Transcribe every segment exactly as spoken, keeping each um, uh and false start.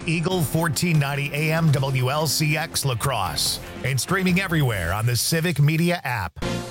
Eagle fourteen ninety A M W L C X La Crosse and streaming everywhere on the Civic Media app.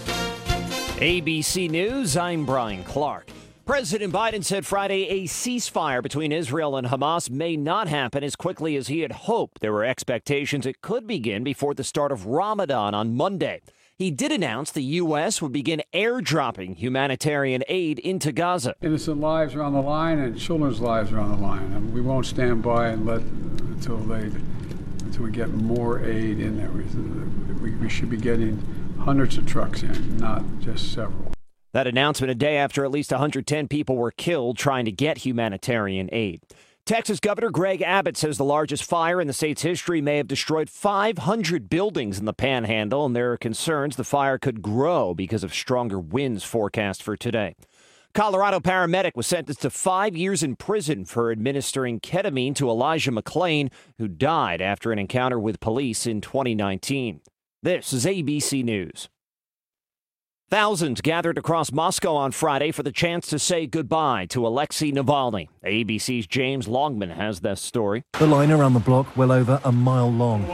A B C News, I'm Brian Clark. President Biden said Friday a ceasefire between Israel and Hamas may not happen as quickly as he had hoped. There were expectations it could begin before the start of Ramadan on Monday. He did announce the U S would begin airdropping humanitarian aid into Gaza. Innocent lives are on the line and children's lives are on the line. And we won't stand by and let until they until we get more aid in there. We, we should be getting hundreds of trucks in, not just several. That announcement a day after at least one hundred ten people were killed trying to get humanitarian aid. Texas Governor Greg Abbott says the largest fire in the state's history may have destroyed five hundred buildings in the Panhandle, and there are concerns the fire could grow because of stronger winds forecast for today. Colorado paramedic was sentenced to five years in prison for administering ketamine to Elijah McClain, who died after an encounter with police in twenty nineteen. This is A B C News. Thousands gathered across Moscow on Friday for the chance to say goodbye to Alexei Navalny. A B C's James Longman has this story. The line around the block well over a mile long.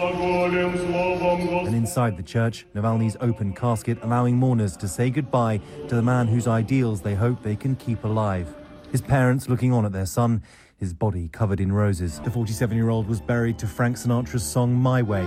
And inside the church, Navalny's open casket allowing mourners to say goodbye to the man whose ideals they hope they can keep alive. His parents looking on at their son, his body covered in roses. The forty-seven-year-old was buried to Frank Sinatra's song My Way,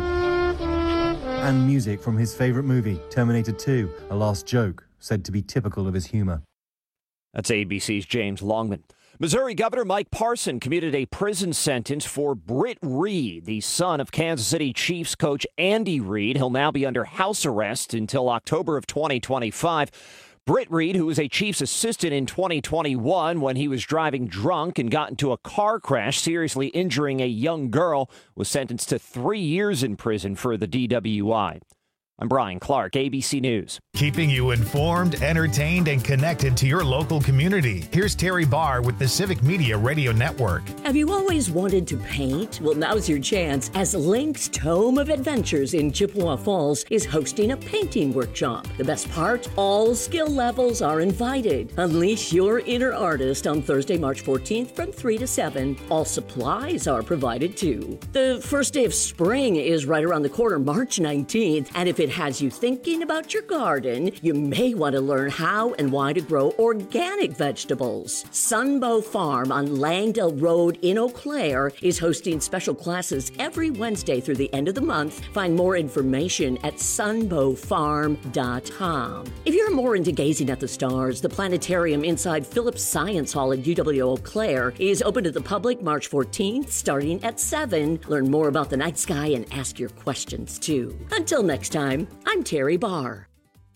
and music from his favorite movie, Terminator two, A Last Joke, said to be typical of his humor. That's A B C's James Longman. Missouri Governor Mike Parson commuted a prison sentence for Britt Reed, the son of Kansas City Chiefs coach Andy Reid. He'll now be under house arrest until October of twenty twenty-five. Britt Reed, who was a Chiefs assistant in twenty twenty-one when he was driving drunk and got into a car crash, seriously injuring a young girl, was sentenced to three years in prison for the D W I. I'm Brian Clark, A B C News. Keeping you informed, entertained, and connected to your local community. Here's Terry Barr with the Civic Media Radio Network. Have you always wanted to paint? Well, now's your chance, as Link's Tome of Adventures in Chippewa Falls is hosting a painting workshop. The best part? All skill levels are invited. Unleash your inner artist on Thursday, March fourteenth from three to seven. All supplies are provided too. The first day of spring is right around the corner, March nineteenth, and if it has you thinking about your garden, you may want to learn how and why to grow organic vegetables. Sunbow Farm on Langdale Road in Eau Claire is hosting special classes every Wednesday through the end of the month. Find more information at sunbow farm dot com. If you're more into gazing at the stars, the planetarium inside Phillips Science Hall at U W Eau Claire is open to the public March fourteenth, starting at seven. Learn more about the night sky and ask your questions, too. Until next time, I'm Terry Barr.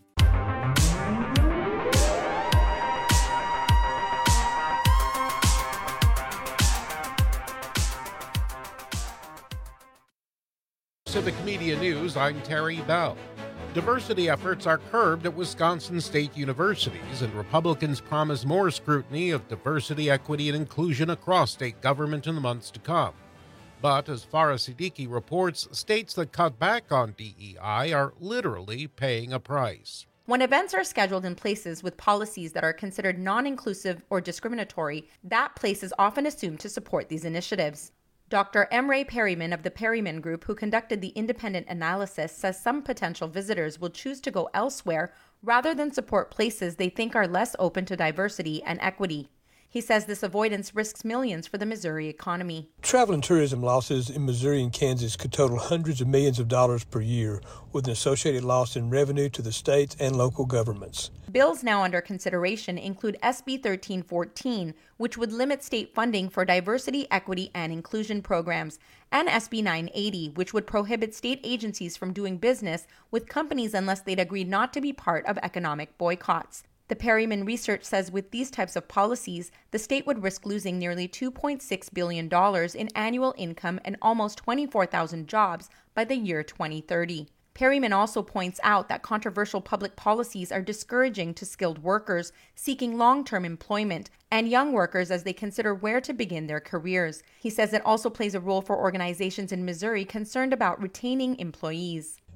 Civic Media News, I'm Terry Bell. Diversity efforts are curbed at Wisconsin state universities, and Republicans promise more scrutiny of diversity, equity, and inclusion across state government in the months to come. But as Farah Siddiqui reports, states that cut back on D E I are literally paying a price. When events are scheduled in places with policies that are considered non-inclusive or discriminatory, that place is often assumed to support these initiatives. Doctor M. Ray Perryman of the Perryman Group, who conducted the independent analysis, says some potential visitors will choose to go elsewhere rather than support places they think are less open to diversity and equity. He says this avoidance risks millions for the Missouri economy. Travel and tourism losses in Missouri and Kansas could total hundreds of millions of dollars per year, with an associated loss in revenue to the states and local governments. Bills now under consideration include S B thirteen fourteen, which would limit state funding for diversity, equity, and inclusion programs, and S B nine eighty, which would prohibit state agencies from doing business with companies unless they'd agreed not to be part of economic boycotts. The Perryman research says with these types of policies, the state would risk losing nearly two point six billion dollars in annual income and almost twenty-four thousand jobs by the year twenty thirty. Perryman also points out that controversial public policies are discouraging to skilled workers seeking long-term employment and young workers as they consider where to begin their careers. He says it also plays a role for organizations in Missouri concerned about retaining employees.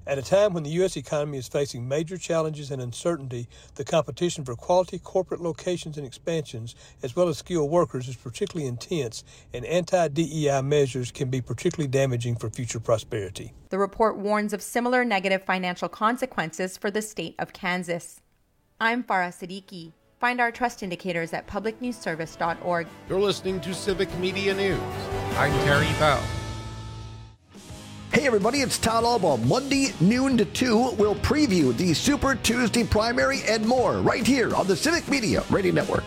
At a time when the U S economy is facing major challenges and uncertainty, the competition for quality corporate locations and expansions, as well as skilled workers, is particularly intense, and anti-D E I measures can be particularly damaging for future prosperity. The report warns of similar negative financial consequences for the state of Kansas. I'm Farah Siddiqui. Find our trust indicators at public news service dot org. You're listening to Civic Media News. I'm Terry Bell. Hey everybody, it's Todd Albaugh. Monday, noon to two, we'll preview the Super Tuesday primary and more right here on the Civic Media Radio Network.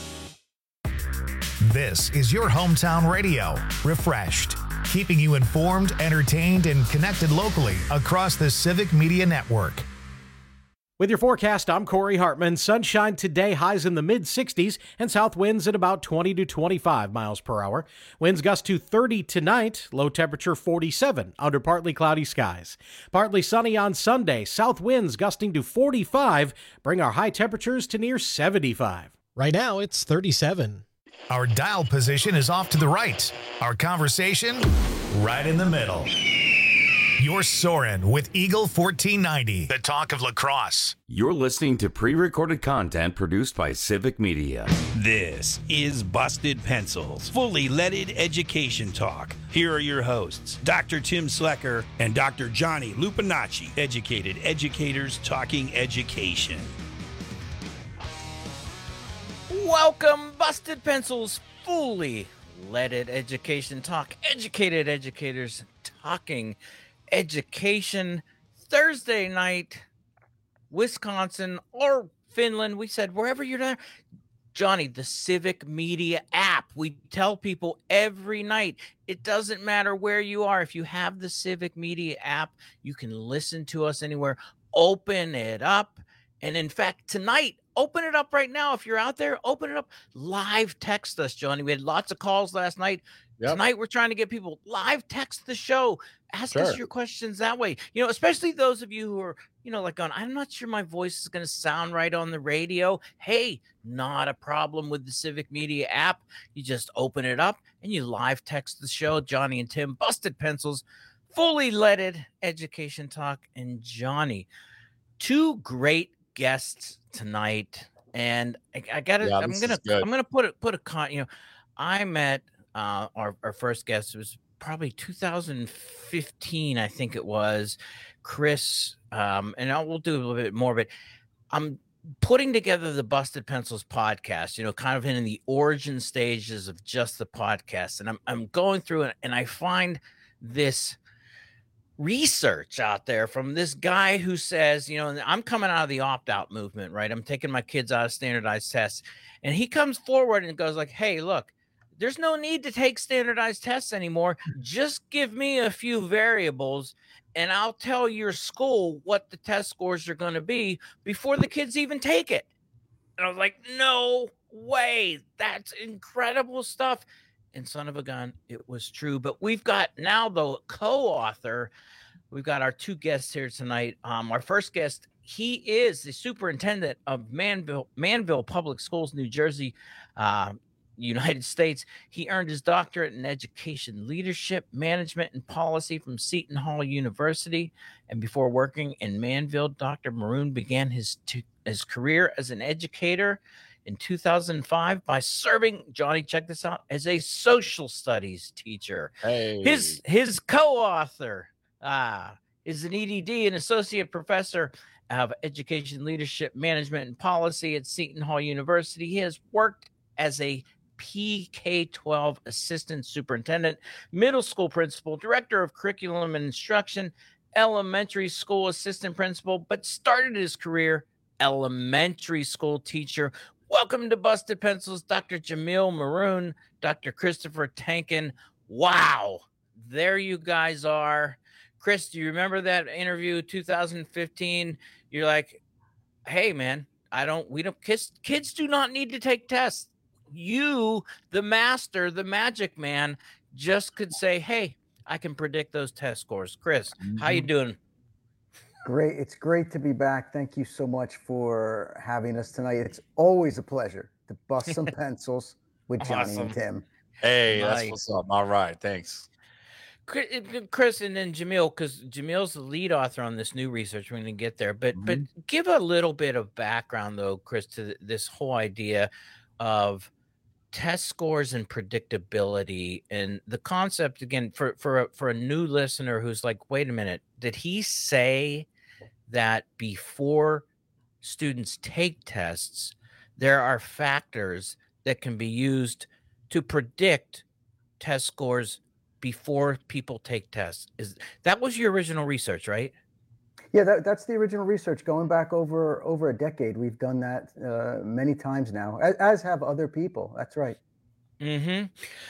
This is your hometown radio, refreshed, keeping you informed, entertained, and connected locally across the Civic Media Network. With your forecast, I'm Corey Hartman. Sunshine today, highs in the mid sixties, and south winds at about twenty to twenty-five miles per hour. Winds gust to thirty tonight, low temperature forty-seven under partly cloudy skies. Partly sunny on Sunday, south winds gusting to forty-five, bring our high temperatures to near seventy-five. Right now, it's thirty-seven. Our dial position is off to the right. Our conversation, right in the middle. You're soaring with Eagle fourteen ninety, the talk of lacrosse. You're listening to pre-recorded content produced by Civic Media. This is Busted Pencils, fully leaded education talk. Here are your hosts, Doctor Tim Slecker and Doctor Johnny Lupinacci, educated educators talking education. Welcome, Busted Pencils, fully leaded education talk, educated educators talking education. Thursday night, Wisconsin or Finland, we said wherever you're there. Johnny, the Civic Media app, we tell people every night, it doesn't matter where you are. If you have the Civic Media app, you can listen to us anywhere. Open it up. And in fact, tonight, open it up right now. If you're out there, open it up. Live text us, Johnny. We had lots of calls last night. Yep. Tonight, we're trying to get people live text the show. Ask sure. us your questions that way. You know, especially those of you who are, you know, like going, I'm not sure my voice is going to sound right on the radio. Hey, not a problem with the Civic Media app. You just open it up and you live text the show. Johnny and Tim, Busted Pencils, fully leaded education talk. And Johnny, two great guests tonight. And I, I got to, yeah, I'm going to, I'm going to put it, put a con, you know, I met uh, our, our first guest was probably two thousand fifteen, I think it was, Chris, um, and I will do a little bit more, but I'm putting together the Busted Pencils podcast, you know, kind of in the origin stages of just the podcast. And I'm, I'm going through it and I find this research out there from this guy who says, you know, I'm coming out of the opt-out movement, right? I'm taking my kids out of standardized tests. And he comes forward and goes like, hey, look, there's no need to take standardized tests anymore. Just give me a few variables and I'll tell your school what the test scores are going to be before the kids even take it. And I was like, no way. That's incredible stuff. And son of a gun, it was true. But we've got now the co-author. We've got our two guests here tonight. Um, our first guest, he is the superintendent of Manville, Manville Public Schools, New Jersey, uh, United States. He earned his doctorate in education leadership, management, and policy from Seton Hall University. And before working in Manville, Doctor Maroon began his, t- his career as an educator in two thousand five by serving, Johnny, check this out, as a social studies teacher. Hey. His his co-author uh, is an E D D, an associate professor of education leadership, management, and policy at Seton Hall University. He has worked as a P K twelve assistant superintendent, middle school principal, director of curriculum and instruction, elementary school assistant principal, but started his career elementary school teacher. Welcome to Busted Pencils, Doctor Jamil Maroon, Doctor Christopher Tankin. Wow, there you guys are. Chris, do you remember that interview two thousand fifteen? You're like, hey man, I don't, we don't, kids, kids do not need to take tests. You, the master, the magic man, just could say, hey, I can predict those test scores. Chris, mm-hmm. how you doing? Great. It's great to be back. Thank you so much for having us tonight. It's always a pleasure to bust some pencils with Johnny awesome. and Tim. Hey, nice. That's what's up. All right. Thanks. Chris, and then Jamil, because Jamil's the lead author on this new research. We're going to get there, but Mm-hmm. but give a little bit of background, though, Chris, to this whole idea of test scores and predictability, and the concept again for for a, for a new listener who's like, wait a minute, did he say that before students take tests, there are factors that can be used to predict test scores before people take tests? Is that was your original research, right? Yeah, that, that's the original research going back over over a decade. We've done that uh, many times now, as, as have other people. That's right. Mm-hmm.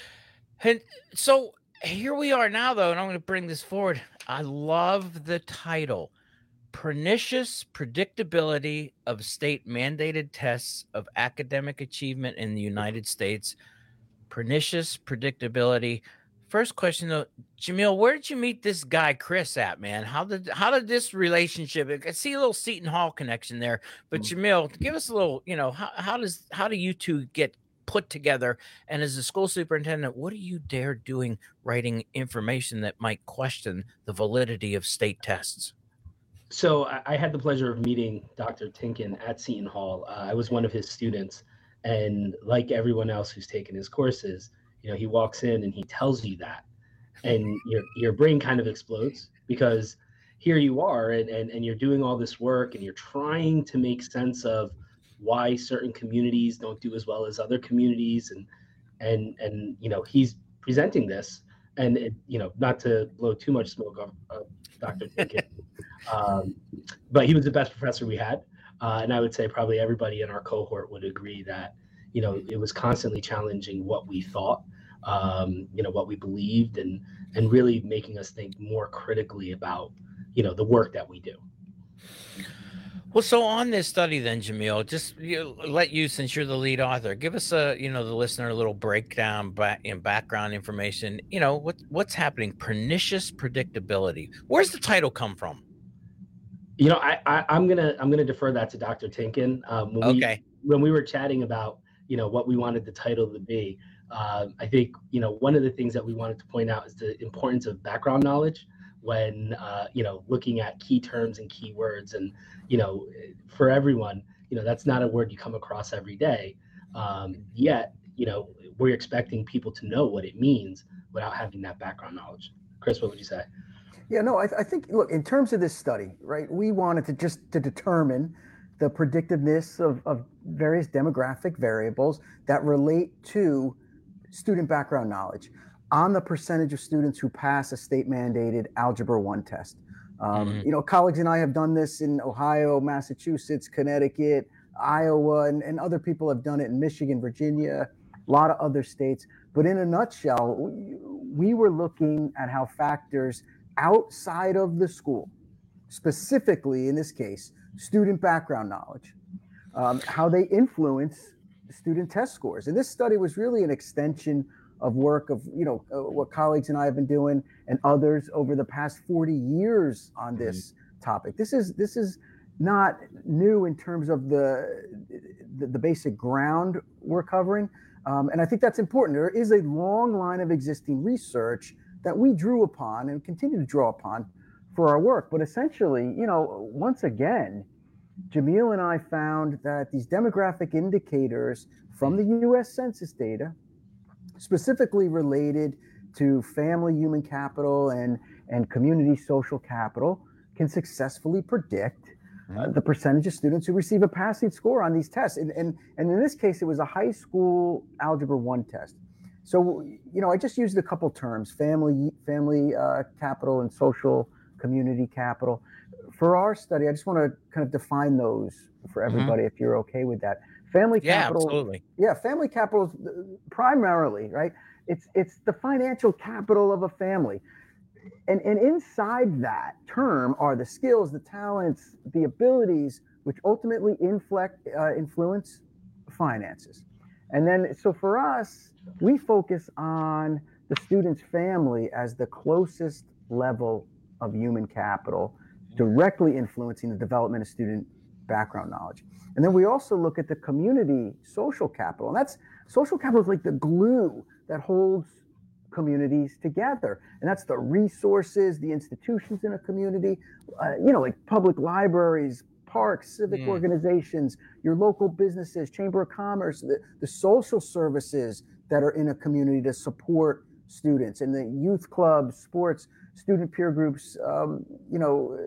And so here we are now, though, and I'm going to bring this forward. I love the title, Pernicious Predictability of State-Mandated Tests of Academic Achievement in the United States. Pernicious Predictability. First question, though, Jamil, where did you meet this guy Chris at, man? How did how did this relationship? I see a little Seton Hall connection there, but Jamil, give us a little. You know, how how does how do you two get put together? And as a school superintendent, what do you dare doing writing information that might question the validity of state tests? So I, I had the pleasure of meeting Doctor Tinkin at Seton Hall. Uh, I was one of his students, and like everyone else who's taken his courses, you know, he walks in and he tells you that, and your your brain kind of explodes, because here you are and, and, and you're doing all this work and you're trying to make sense of why certain communities don't do as well as other communities. And, and, and, you know, he's presenting this, and, it, you know, not to blow too much smoke off of Doctor Tinkin, um, but he was the best professor we had. Uh, and I would say probably everybody in our cohort would agree that, you know, it was constantly challenging what we thought, um, you know, what we believed, and and really making us think more critically about, you know, the work that we do. Well, so on this study then, Jamil, just you know, let you, since you're the lead author, give us a, you know, the listener a little breakdown, back, you know, background information. You know, what what's happening? Pernicious predictability. Where's the title come from? You know, I, I I'm gonna I'm gonna defer that to Doctor Tinkin. Um, when okay. We, when we were chatting about, you know, what we wanted the title to be, uh, I think, you know, one of the things that we wanted to point out is the importance of background knowledge when, uh, you know, looking at key terms and key words. And, you know, for everyone, you know, that's not a word you come across every day. Um, yet, you know, we're expecting people to know what it means without having that background knowledge. Chris, what would you say? Yeah, no, I, I think, look, in terms of this study, right, we wanted to just to determine the predictiveness of, of various demographic variables that relate to student background knowledge on the percentage of students who pass a state-mandated Algebra one test. Um, mm-hmm. You know, colleagues and I have done this in Ohio, Massachusetts, Connecticut, Iowa, and, and other people have done it in Michigan, Virginia, a lot of other states. But in a nutshell, we, we were looking at how factors outside of the school, specifically in this case, student background knowledge, um, how they influence student test scores. And this study was really an extension of work of, you know, uh, what colleagues and I have been doing and others over the past forty years on this mm-hmm. topic. This is this is not new in terms of the the, the basic ground we're covering. Um, and I think that's important. There is a long line of existing research that we drew upon and continue to draw upon for our work. But essentially, you know, once again, Jamil and I found that these demographic indicators from the U S Census data, specifically related to family human capital and, and community social capital, can successfully predict uh, the percentage of students who receive a passing score on these tests. And, and, and in this case, it was a high school Algebra one test. So, you know, I just used a couple terms, family, family uh, capital and social community capital. For our study, I just want to kind of define those for everybody, mm-hmm. if you're okay with that. Family yeah, capital. Absolutely. Yeah, family capital is primarily, right? It's it's the financial capital of a family. And, and inside that term are the skills, the talents, the abilities, which ultimately inflect, uh, influence finances. And then, so for us, we focus on the student's family as the closest level of human capital, directly influencing the development of student background knowledge. And then we also look at the community social capital. And that's social capital is like the glue that holds communities together. And that's the resources, the institutions in a community, uh, you know, like public libraries, parks, civic mm. organizations, your local businesses, chamber of commerce, the, the social services that are in a community to support students, and the youth clubs, sports, student peer groups, um, you know,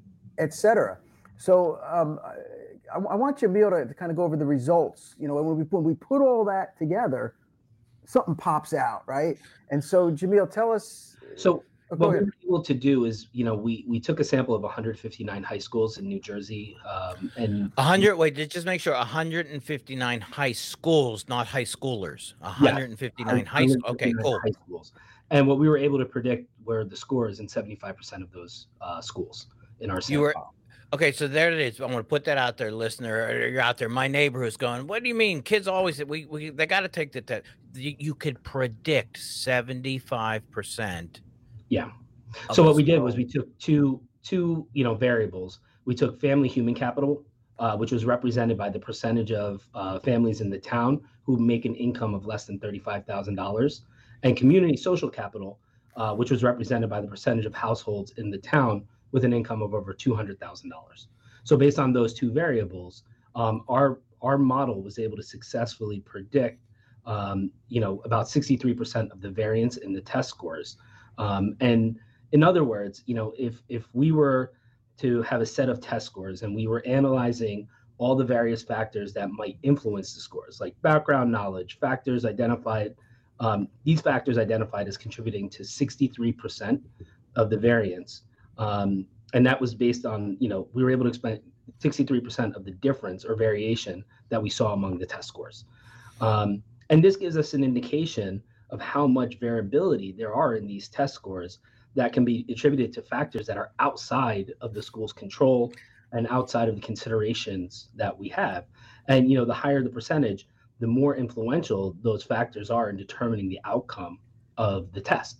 et cetera. So um, I, I want Jamil to, to kind of go over the results. You know, when we, when we put all that together, something pops out, right? And so Jamil, tell us. So oh, what we were able to do is, you know, we we took a sample of one hundred fifty-nine high schools in New Jersey, um, and one hundred. Wait, just make sure one hundred fifty-nine high schools, not high schoolers. one hundred fifty-nine yeah, high schools. Okay, cool. High schools. And what we were able to predict were the scores in seventy-five percent of those uh, schools in our sample. You were, okay, so there it is. I'm going to put that out there, listener. You're out there. My neighbor who's going, what do you mean? Kids always, we, we they got to take the test. You, you could predict seventy-five percent. Yeah. So what we did was we took two, two, you know, variables. We took family human capital, uh, which was represented by the percentage of uh, families in the town who make an income of less than thirty-five thousand dollars, and community social capital, uh, which was represented by the percentage of households in the town with an income of over two hundred thousand dollars. So based on those two variables, um, our our model was able to successfully predict, um, you know, about sixty-three percent of the variance in the test scores. Um, and in other words, you know, if if we were to have a set of test scores and we were analyzing all the various factors that might influence the scores, like background knowledge, factors identified, um, these factors identified as contributing to sixty-three percent of the variance. Um, and that was based on, you know, we were able to explain sixty-three percent of the difference or variation that we saw among the test scores. Um, and this gives us an indication of how much variability there are in these test scores that can be attributed to factors that are outside of the school's control and outside of the considerations that we have. And, you know, the higher the percentage, the more influential those factors are in determining the outcome of the test.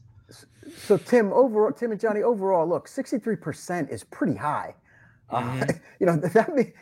So Tim, overall, Tim and Johnny, overall, look, sixty-three percent is pretty high. Mm-hmm. Uh, you know, that,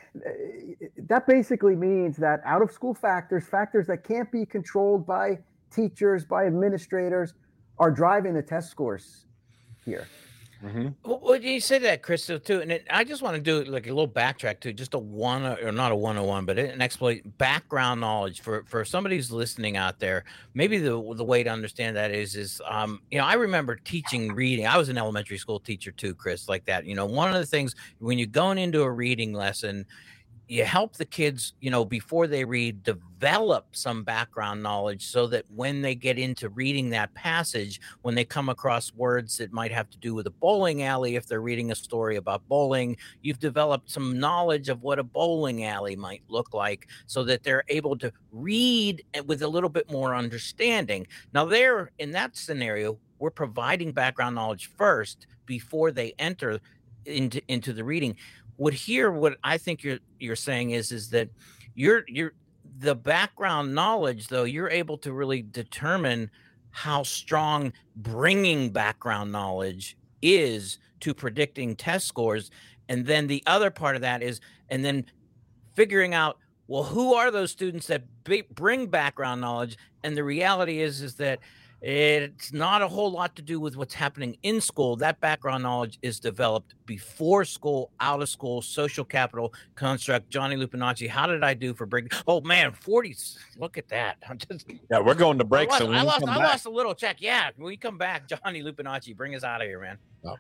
that basically means that out of school factors, factors that can't be controlled by teachers, by administrators, are driving the test scores here. Mm-hmm. Well, you say that, Crystal, too, and it, I just want to do like a little backtrack to just a one or not a one oh one, but an exploit background knowledge for for somebody who's listening out there. Maybe the the way to understand that is is um you know, I remember teaching reading. I was an elementary school teacher too, Chris, like that. You know, one of the things when you're going into a reading lesson, you help the kids, you know, before they read, develop some background knowledge so that when they get into reading that passage, when they come across words that might have to do with a bowling alley, if they're reading a story about bowling, you've developed some knowledge of what a bowling alley might look like so that they're able to read with a little bit more understanding. Now, there, in that scenario, we're providing background knowledge first before they enter into, into the reading. What here, what I think you're you're saying is is that you're you're the background knowledge, though, you're able to really determine how strong bringing background knowledge is to predicting test scores. And then the other part of that is, and then figuring out, well, who are those students that be, bring background knowledge? And the reality is, is that it's not a whole lot to do with what's happening in school. That background knowledge is developed before school, out of school, social capital construct. Johnny Lupinacci, how did I do for break? Oh man, forty. Look at that. I'm just, yeah, we're going to break. I lost, so I, lost, I lost a little check. Yeah, when we come back, Johnny Lupinacci, bring us out of here, man. Oh.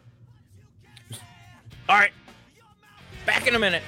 All right, back in a minute.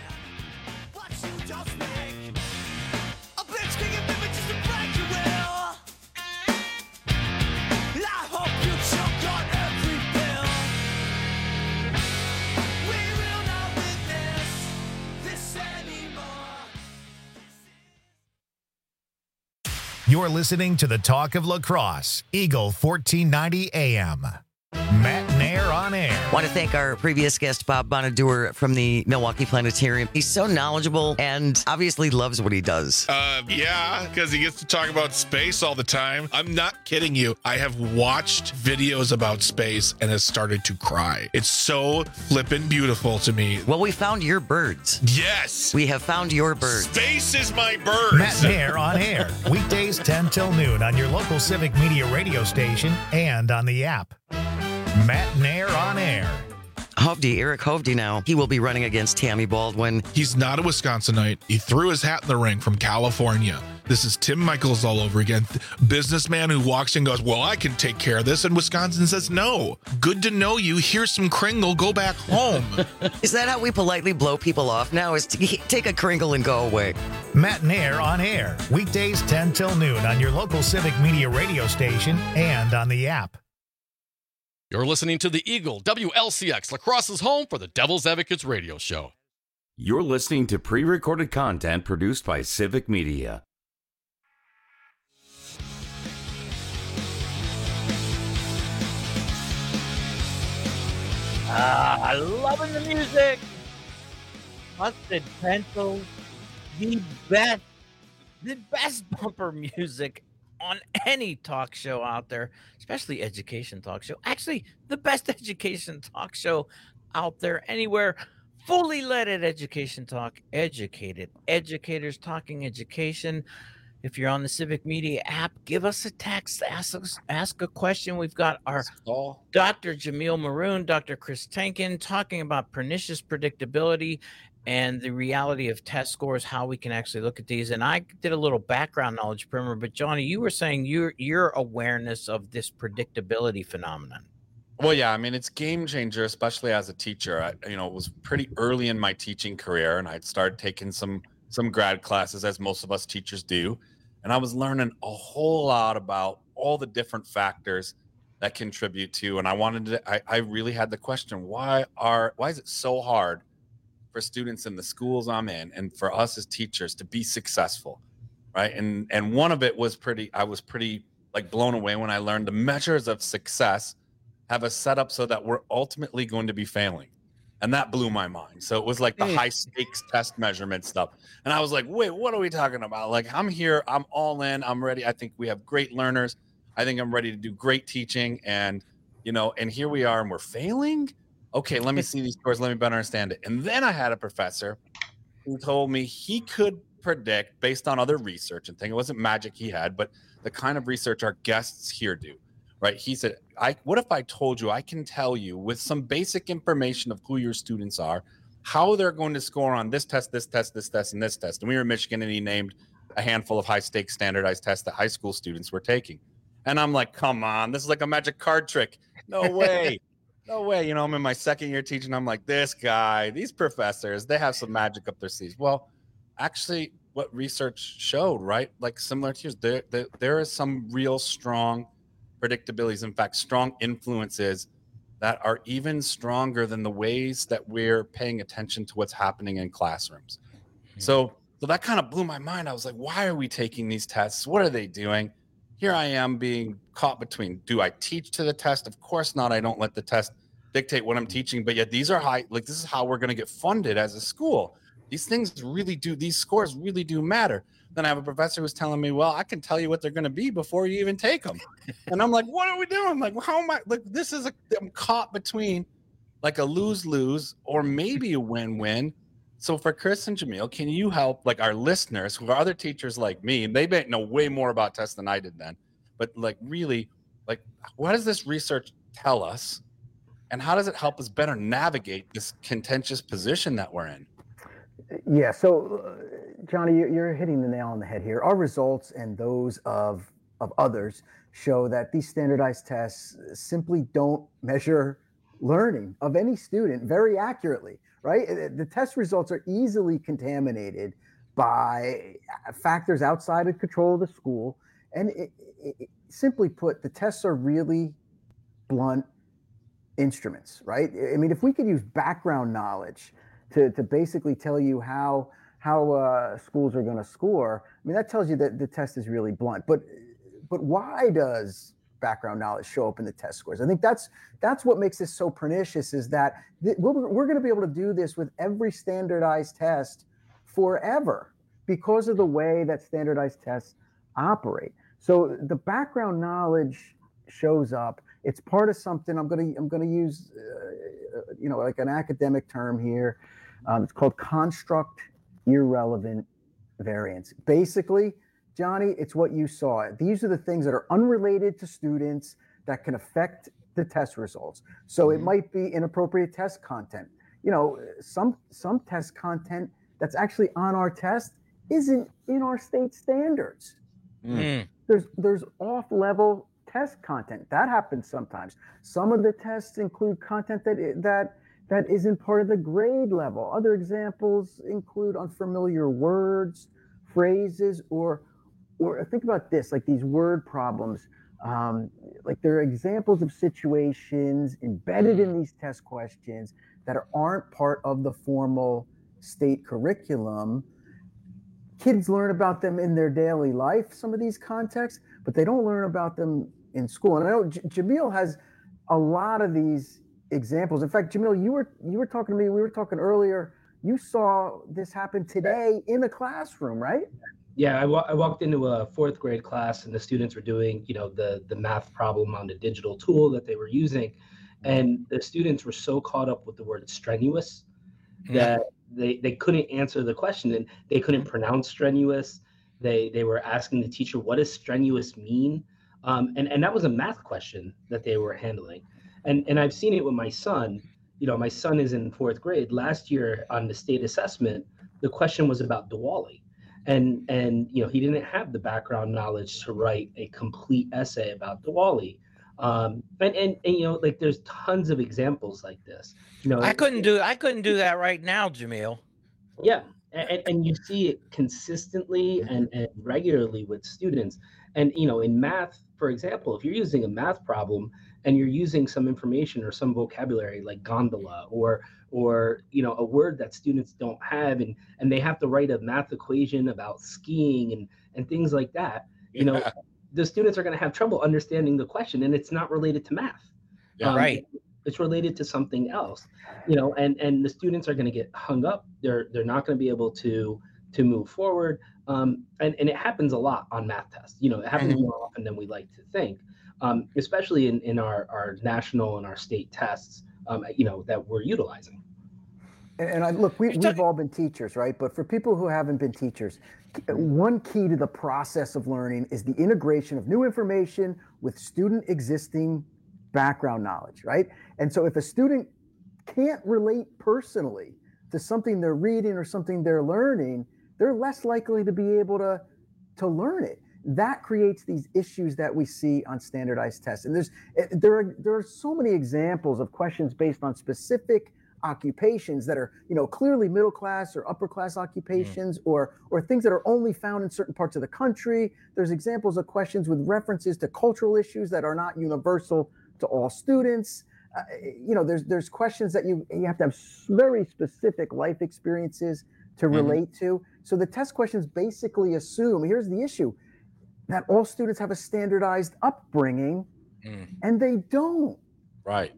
You're listening to the Talk of La Crosse, Eagle fourteen ninety A M. Matt Nair on air. Want to thank our previous guest, Bob Bonaduer from the Milwaukee Planetarium. He's so knowledgeable and obviously loves what he does. Uh, yeah, because he gets to talk about space all the time. I'm not kidding you. I have watched videos about space and has started to cry. It's so flippin' beautiful to me. Well, we found your birds. Yes. We have found your birds. Space is my birds. Matt Nair on air. Weekdays ten till noon on your local Civic Media radio station and on the app. Matt Nair on air. Hovde, Eric Hovde now. He will be running against Tammy Baldwin. He's not a Wisconsinite. He threw his hat in the ring from California. This is Tim Michaels all over again. Businessman who walks in and goes, well, I can take care of this. And Wisconsin says, no. Good to know you. Here's some Kringle. Go back home. Is that how we politely blow people off now? Is to take a Kringle and go away? Matt Nair on air. Weekdays ten till noon on your local Civic Media radio station and on the app. You're listening to the Eagle W L C X, La Crosse's home for the Devil's Advocates radio show. You're listening to pre-recorded content produced by Civic Media. Ah, loving the music. Busted Pencils, the best, the best bumper music on any talk show out there, especially education talk show. Actually, the best education talk show out there anywhere. Fully leaded education talk, educated educators talking education. If you're on the Civic Media app, give us a text, ask us, ask a question. We've got our Doctor Jamil Maroon, Doctor Chris Tankin talking about pernicious predictability and the reality of test scores, how we can actually look at these. And I did a little background knowledge primer, but Johnny, you were saying your your awareness of this predictability phenomenon. Well, yeah, I mean, it's game changer, especially as a teacher. I, you know, it was pretty early in my teaching career, and I'd started taking some some grad classes, as most of us teachers do. And I was learning a whole lot about all the different factors that contribute to, and I wanted to, I, I really had the question, why are, why is it so hard for students in the schools I'm in and for us as teachers to be successful, right? And and one of it was pretty, I was pretty like blown away when I learned the measures of success have a setup so that we're ultimately going to be failing. And that blew my mind. So it was like the Hey. high stakes test measurement stuff. And I was like, wait, what are we talking about? Like, I'm here, I'm all in, I'm ready. I think we have great learners. I think I'm ready to do great teaching. And, you know, and here we are and we're failing. Okay, let me see these scores. Let me better understand it. And then I had a professor who told me he could predict based on other research and thing. It wasn't magic he had, but the kind of research our guests here do, right? He said, I, what if I told you, I can tell you with some basic information of who your students are, how they're going to score on this test, this test, this test, and this test. And we were in Michigan and he named a handful of high stakes standardized tests that high school students were taking. And I'm like, come on, this is like a magic card trick. No way. No way. You know, I'm in my second year teaching. I'm like, this guy, these professors, they have some magic up their sleeves. Well, actually, what research showed, right? Like similar to yours, there, there, there is some real strong predictabilities. In fact, strong influences that are even stronger than the ways that we're paying attention to what's happening in classrooms. Mm-hmm. So, so that kind of blew my mind. I was like, why are we taking these tests? What are they doing? Here I am being caught between, do I teach to the test? Of course not. I don't let the test dictate what I'm teaching, but yet these are high, like this is how we're going to get funded as a school. These things really do, these scores really do matter. Then I have a professor who's telling me, well, I can tell you what they're going to be before you even take them. And I'm like, what are we doing? Like, how am I, like, this is a, I'm caught between like a lose-lose or maybe a win-win. So for Chris and Jamil, can you help like our listeners who are other teachers like me, and they may know way more about tests than I did then, but like really, like, what does this research tell us? And how does it help us better navigate this contentious position that we're in? Yeah, so uh, Johnny, you- you're hitting the nail on the head here. Our results and those of of others show that these standardized tests simply don't measure learning of any student very accurately, right? Uh, The test results are easily contaminated by factors outside of control of the school. And it, it, it- simply put, the tests are really blunt instruments, right? I mean, if we could use background knowledge to, to basically tell you how how uh, schools are going to score, I mean, that tells you that the test is really blunt. But but why does background knowledge show up in the test scores. I think that's that's what makes this so pernicious, is that th- we're, we're going to be able to do this with every standardized test forever because of the way that standardized tests operate. So the background knowledge shows up. It's part of something. I'm going to I'm going to use uh, you know like an academic term here. Um, it's called construct irrelevant variance. Basically, Johnny, it's what you saw. These are the things that are unrelated to students that can affect the test results. So mm-hmm. it might be inappropriate test content. You know, some some test content that's actually on our test isn't in our state standards. Mm. There's there's off-level test content that happens sometimes. Some of the tests include content that that that isn't part of the grade level. Other examples include unfamiliar words, phrases, or or think about this, like these word problems. Um, like there are examples of situations embedded in these test questions that are, aren't part of the formal state curriculum. Kids learn about them in their daily life, some of these contexts, but they don't learn about them in school. And I know J- Jamil has a lot of these examples. In fact, Jamil, you were you were talking to me, we were talking earlier, you saw this happen today in a classroom, right? Yeah, I, wa- I walked into a fourth grade class and the students were doing, you know, the, the math problem on the digital tool that they were using. And the students were so caught up with the word strenuous that they, they couldn't answer the question, and they couldn't pronounce strenuous. They they were asking the teacher, what does strenuous mean? Um, and, and that was a math question that they were handling. And, and I've seen it with my son. You know, my son is in fourth grade. Last year on the state assessment, the question was about Diwali. And, and you know, he didn't have the background knowledge to write a complete essay about Diwali. Um, and, and, and, you know, like there's tons of examples like this. You know, I couldn't do I couldn't do that right now, Jamil. Yeah. And, and you see it consistently and, and regularly with students. And, you know, in math, for example, if you're using a math problem and you're using some information or some vocabulary like gondola or, or, you know, a word that students don't have, and, and they have to write a math equation about skiing and, and things like that, you know, yeah. the students are going to have trouble understanding the question, and it's not related to math. Yeah, um, right. It's related to something else, you know, and, and the students are going to get hung up. They're, they're not going to be able to, to move forward. Um, and, and it happens a lot on math tests. You know, it happens mm-hmm. more often than we like to think, um, especially in, in our, our national and our state tests, um, you know, that we're utilizing. And, and I, look, we, we've all been teachers, right? But for people who haven't been teachers, one key to the process of learning is the integration of new information with student existing background knowledge, right? And so if a student can't relate personally to something they're reading or something they're learning, they're less likely to be able to, to learn it. That creates these issues that we see on standardized tests. And there's there are there are so many examples of questions based on specific occupations that are, you know, clearly middle class or upper class occupations, mm. or or things that are only found in certain parts of the country. There's examples of questions with references to cultural issues that are not universal to all students. Uh, you know, there's there's questions that you you have to have very specific life experiences to relate mm-hmm. to. So the test questions basically assume, here's the issue, that all students have a standardized upbringing, mm. and they don't. Right.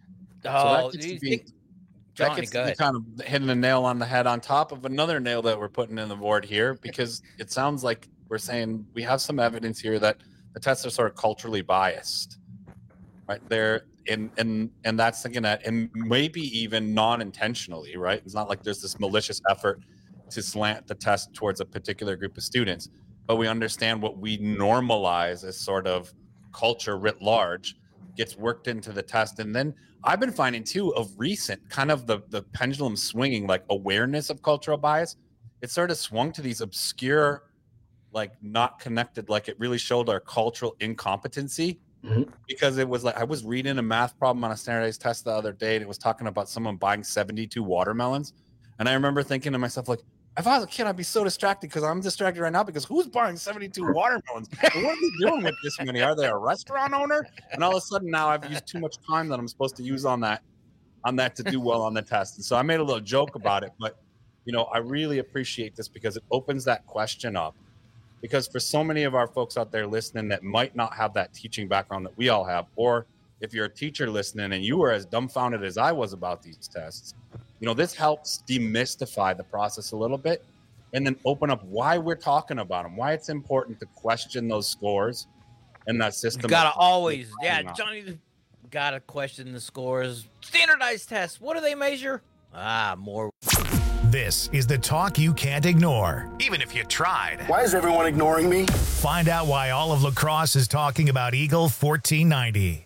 Oh, so do you be, think, Johnny, that gets go to be ahead. kind of hitting the nail on the head on top of another nail that we're putting in the board here, because it sounds like we're saying we have some evidence here that the tests are sort of culturally biased. Right there, and and and that's thinking that, and maybe even non-intentionally, right? It's not like there's this malicious effort to slant the test towards a particular group of students, but we understand what we normalize as sort of culture writ large gets worked into the test. And then I've been finding too, of recent, kind of the the pendulum swinging, like awareness of cultural bias. It sort of swung to these obscure, like not connected, like it really showed our cultural incompetency. Mm-hmm. Because it was like, I was reading a math problem on a standardized test the other day, and it was talking about someone buying seventy-two watermelons. And I remember thinking to myself, like, if I was a kid, I'd be so distracted, because I'm distracted right now because who's buying seventy-two watermelons? And what are they doing with this many? Are they a restaurant owner? And all of a sudden now I've used too much time that I'm supposed to use on that, on that to do well on the test. And so I made a little joke about it, but you know, I really appreciate this because it opens that question up because for so many of our folks out there listening that might not have that teaching background that we all have, or if you're a teacher listening and you were as dumbfounded as I was about these tests, you know, this helps demystify the process a little bit and then open up why we're talking about them, why it's important to question those scores and that system. You gotta always, yeah, Johnny, gotta question the scores. Standardized tests, what do they measure? Ah, more. This is the talk you can't ignore, even if you tried. Why is everyone ignoring me? Find out why all of La Crosse is talking about Eagle fourteen ninety.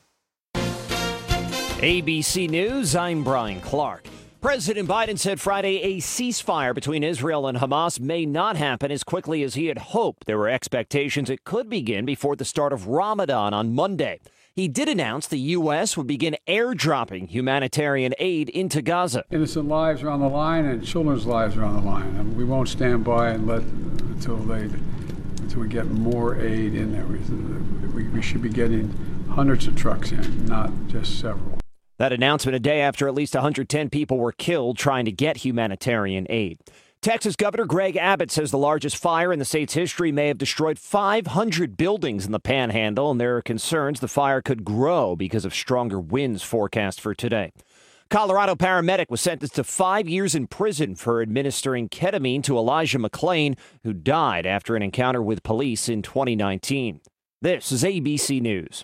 A B C News, I'm Brian Clark. President Biden said Friday a ceasefire between Israel and Hamas may not happen as quickly as he had hoped. There were expectations it could begin before the start of Ramadan on Monday. He did announce the U S would begin airdropping humanitarian aid into Gaza. Innocent lives are on the line and children's lives are on the line. And we won't stand by and let until they until we get more aid in there. We, we should be getting hundreds of trucks in, not just several. That announcement a day after at least one hundred ten people were killed trying to get humanitarian aid. Texas Governor Greg Abbott says the largest fire in the state's history may have destroyed five hundred buildings in the Panhandle, and there are concerns the fire could grow because of stronger winds forecast for today. Colorado paramedic was sentenced to five years in prison for administering ketamine to Elijah McClain, who died after an encounter with police in twenty nineteen. This is A B C News.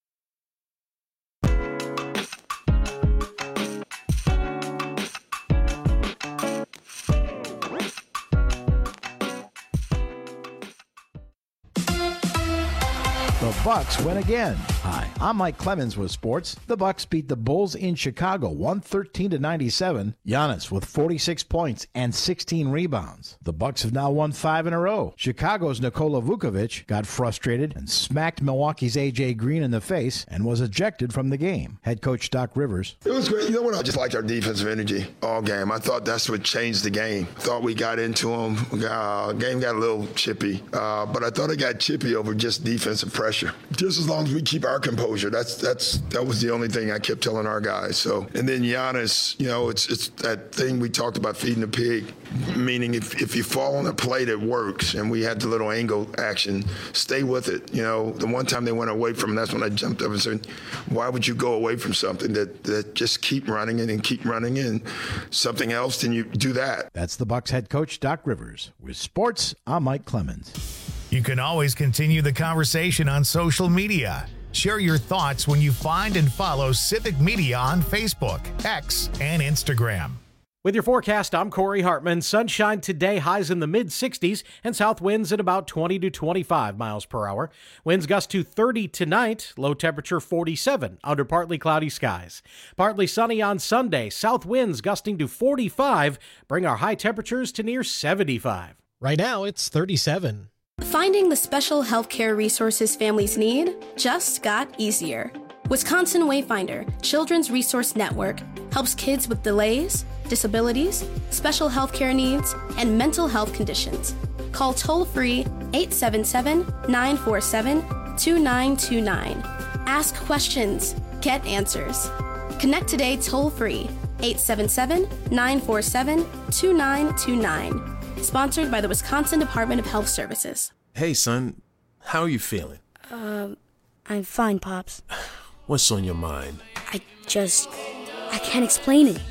The Bucks win again. Hi, I'm Mike Clemens with sports. The Bucks beat the Bulls in Chicago one thirteen to ninety-seven. Giannis with forty-six points and sixteen rebounds. The Bucks have now won five in a row. Chicago's Nikola Vukovic got frustrated and smacked Milwaukee's A J Green in the face and was ejected from the game. Head coach Doc Rivers. It was great. You know what? I just liked our defensive energy all game. I thought that's what changed the game. Thought we got into them. Uh, game got a little chippy, uh, but I thought it got chippy over just defensive pressure. Just as long as we keep our composure, that's that's that was the only thing I kept telling our guys. So, and then Giannis, you know, it's it's that thing we talked about, feeding the pig, meaning if if you fall on a play that works, and we had the little angle action, stay with it. You know, the one time they went away from, that's when I jumped up and said, why would you go away from something that that just keep running it and keep running it, and something else, then you do that. That's the Bucks head coach Doc Rivers. With sports, I'm Mike Clemens. You can always continue the conversation on social media. Share your thoughts when you find and follow Civic Media on Facebook, X, and Instagram. With your forecast, I'm Corey Hartman. Sunshine today, highs in the mid sixties, and south winds at about twenty to twenty-five miles per hour. Winds gust to thirty tonight, low temperature forty-seven under partly cloudy skies. Partly sunny on Sunday, south winds gusting to forty-five, bring our high temperatures to near seventy-five. Right now, it's thirty-seven. Finding the special healthcare resources families need just got easier. Wisconsin Wayfinder Children's Resource Network helps kids with delays, disabilities, special healthcare needs, and mental health conditions. Call toll-free eight seven seven, nine four seven, two nine two nine. Ask questions, get answers. Connect today toll-free eight seven seven, nine four seven, two nine two nine. Sponsored by the Wisconsin Department of Health Services. Hey, son. How are you feeling? Um, I'm fine, Pops. What's on your mind? I just... I can't explain it.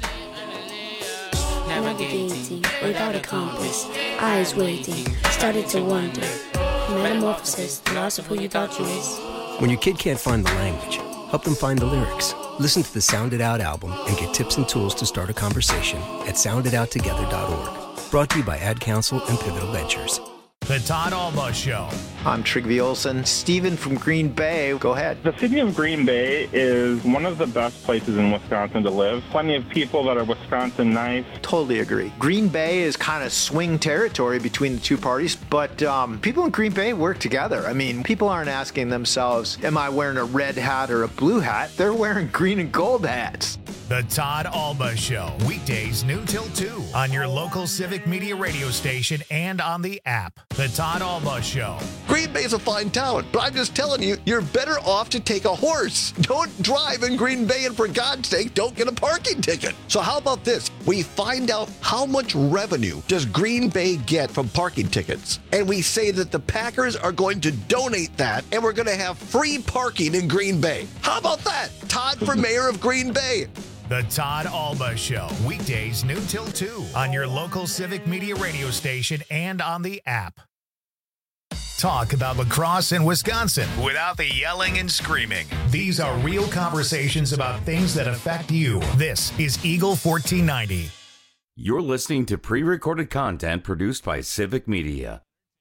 Navigating without a compass. Eyes waiting. Started to wonder. Metamorphosis. The loss of who you thought you was. When your kid can't find the language, help them find the lyrics. Listen to the Sound It Out album and get tips and tools to start a conversation at sound it out together dot org. Brought to you by Ad Council and Pivotal Ventures. The Todd Alba Show. I'm Trygve Olsen. Steven from Green Bay. Go ahead. The city of Green Bay is one of the best places in Wisconsin to live. Plenty of people that are Wisconsin nice. Totally agree. Green Bay is kind of swing territory between the two parties, but um, people in Green Bay work together. I mean, people aren't asking themselves, am I wearing a red hat or a blue hat? They're wearing green and gold hats. The Todd Alba Show. Weekdays noon till two on your local Civic Media radio station and on the app. The Todd Alba Show. Green Bay's a fine town, but I'm just telling you, you're better off to take a horse. Don't drive in Green Bay, and for God's sake, don't get a parking ticket. So how about this? We find out how much revenue does Green Bay get from parking tickets, and we say that the Packers are going to donate that, and we're going to have free parking in Green Bay. How about that? Todd for mayor of Green Bay. The Todd Alba Show, weekdays noon till two on your local Civic Media radio station and on the app. Talk about lacrosse in Wisconsin without the yelling and screaming. These are real conversations about things that affect you. This is Eagle fourteen ninety. You're listening to pre-recorded content produced by Civic Media.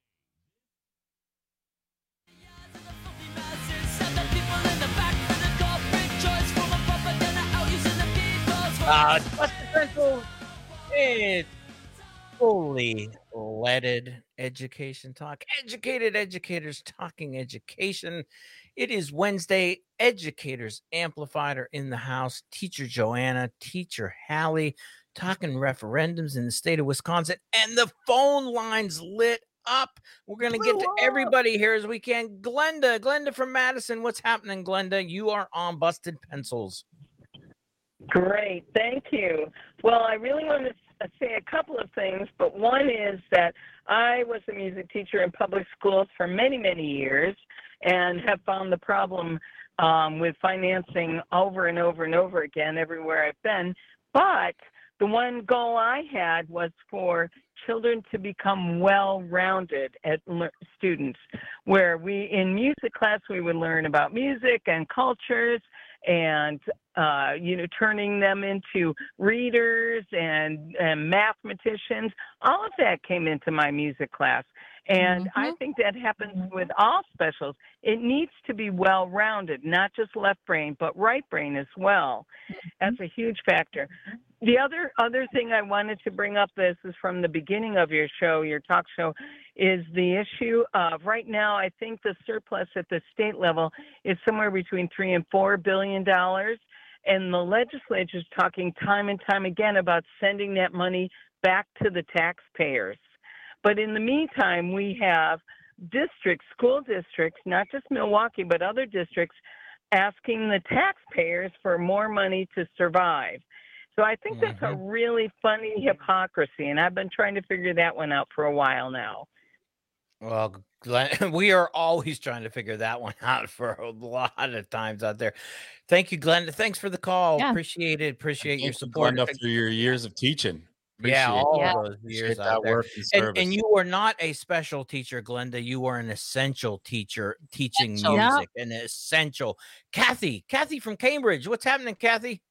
Uh, Busted Pencils, it's fully leaded education talk. Educated educators talking education. It is Wednesday. Educators Amplified are in the house. Teacher Joanna, Teacher Hallie, talking referendums in the state of Wisconsin, and the phone lines lit up. We're going to get to everybody here as we can. Glenda, Glenda from Madison. What's happening, Glenda? You are on Busted Pencils. Great, thank you. Well, I really want to say a couple of things, but one is that I was a music teacher in public schools for many, many years and have found the problem um, with financing over and over and over again everywhere I've been. But the one goal I had was for children to become well-rounded as students, where we, in music class, we would learn about music and cultures and, uh, you know, turning them into readers and, and mathematicians. All of that came into my music class. And mm-hmm. I think that happens with all specials. It needs to be well-rounded, not just left brain, but right brain as well. Mm-hmm. That's a huge factor. The other other thing I wanted to bring up, this is from the beginning of your show, your talk show, is the issue of right now, I think the surplus at the state level is somewhere between three and four billion dollars. And the legislature is talking time and time again about sending that money back to the taxpayers. But in the meantime, we have districts, school districts, not just Milwaukee, but other districts, asking the taxpayers for more money to survive. So I think that's a really funny hypocrisy, and I've been trying to figure that one out for a while now. Well, Glenn, we are always trying to figure that one out for a lot of times out there. Thank you, Glenda. Thanks for the call. Yeah. Appreciate it. Appreciate Thank your support. Glenda, for your years of teaching. Appreciate yeah, all yeah. of those years that out there. Work and, and, and you are not a special teacher, Glenda. You are an essential teacher teaching essential. music. Yeah. An essential. Kathy, Kathy from Cambridge. What's happening, Kathy?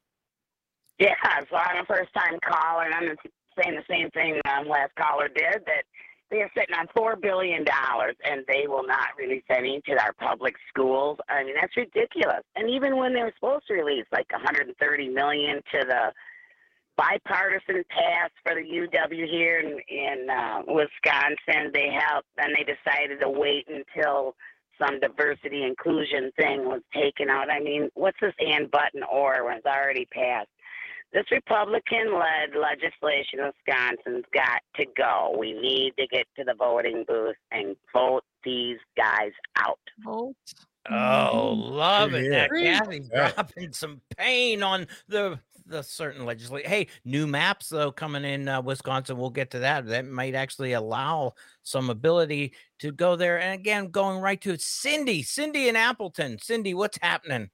Yeah, so I'm a first-time caller, and I'm saying the same thing um, last caller did, that they are sitting on four billion dollars, and they will not release any to our public schools. I mean, that's ridiculous. And even when they were supposed to release like one hundred thirty million dollars to the bipartisan pass for the U W here in, in uh, Wisconsin, they helped, then they decided to wait until some diversity inclusion thing was taken out. I mean, what's this and button or when it's already passed? This Republican-led legislation in Wisconsin's got to go. We need to get to the voting booth and vote these guys out. Vote. Oh, love it. That Kathy dropping some pain on the the certain legislation. Hey, new maps, though, coming in uh, Wisconsin. We'll get to that. That might actually allow some ability to go there. And again, going right to it. Cindy, Cindy in Appleton. Cindy, what's happening?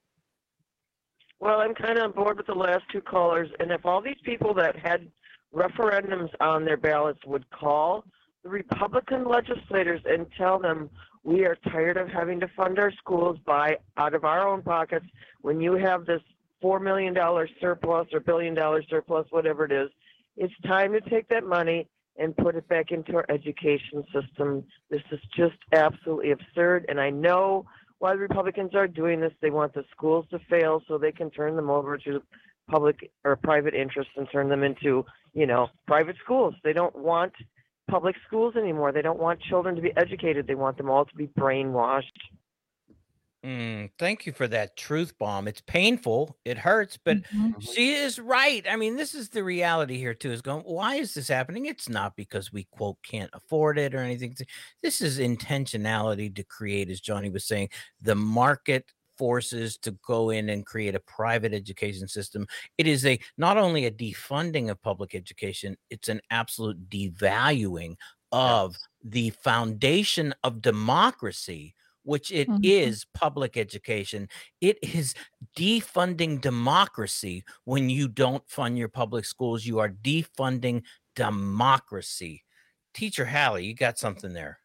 Well, I'm kind of on board with the last two callers, and if all these people that had referendums on their ballots would call the Republican legislators and tell them we are tired of having to fund our schools by out of our own pockets when you have this four million dollars surplus or billion dollar surplus, whatever it is, it's time to take that money and put it back into our education system. This is just absolutely absurd, and I know why the Republicans are doing this. They want the schools to fail so they can turn them over to public or private interests and turn them into, you know, private schools. They don't want public schools anymore. They don't want children to be educated. They want them all to be brainwashed. Mm, thank you for that truth bomb. It's painful. It hurts, but Mhm. she is right. I mean, this is the reality here too, is going, why is this happening? It's not because we quote can't afford it or anything. This is intentionality to create, as Johnny was saying, the market forces to go in and create a private education system. It is a not only a defunding of public education, it's an absolute devaluing of the foundation of democracy, which it Mhm. is public education. It is defunding democracy. When you don't fund your public schools, you are defunding democracy. Teacher Hallie, you got something there.